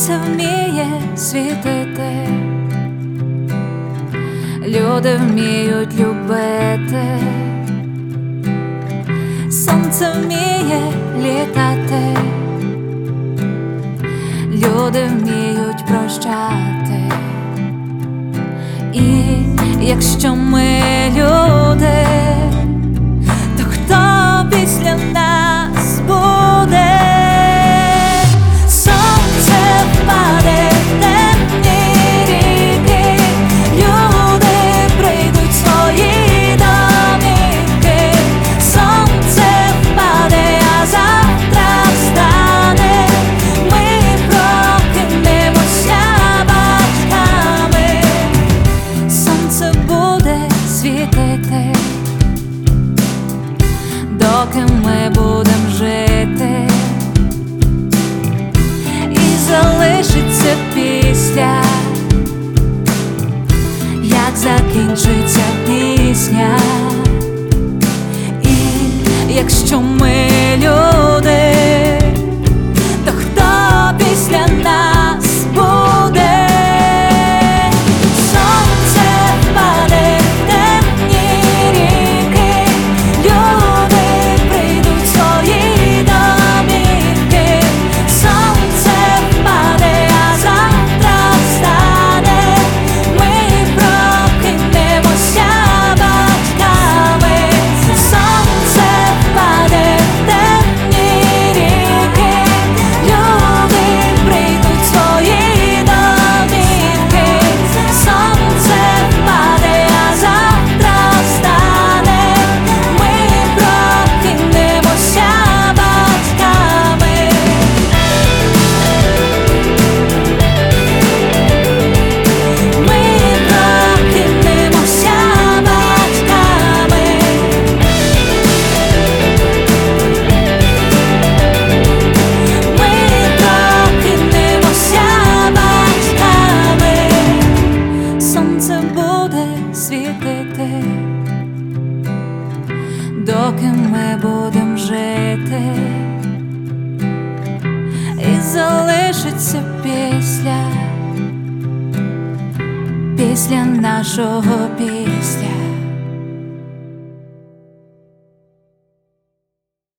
Сонце вміє світити, люди вміють любити, сонце вміє літати, люди вміють прощати. І якщо ми люди, то хто після нас буде? Сонце впаде в темні ріки, люди прийдуть в свої домівки. Сонце впаде, а завтра встане, ми прокинемося батьками. Сонце буде світити, доки ми будем жити, і залишиться після, як закінчиться пісня. І якщо ми люди, то хто після нас буде? Сонце впаде в темні ріки, люди прийдуть в свої домівки. Сонце впаде, а завтра встане, ми прокинемося батьками. Сонце впаде в темні ріки, люди прийдуть в свої домівки. Сонце впаде, а завтра встане, ми прокинемося батьками. Ми прокинемося батьками. Ми прокинемося батьками. Сонце буде світити, доки ми будем жити, і залишиться після нашого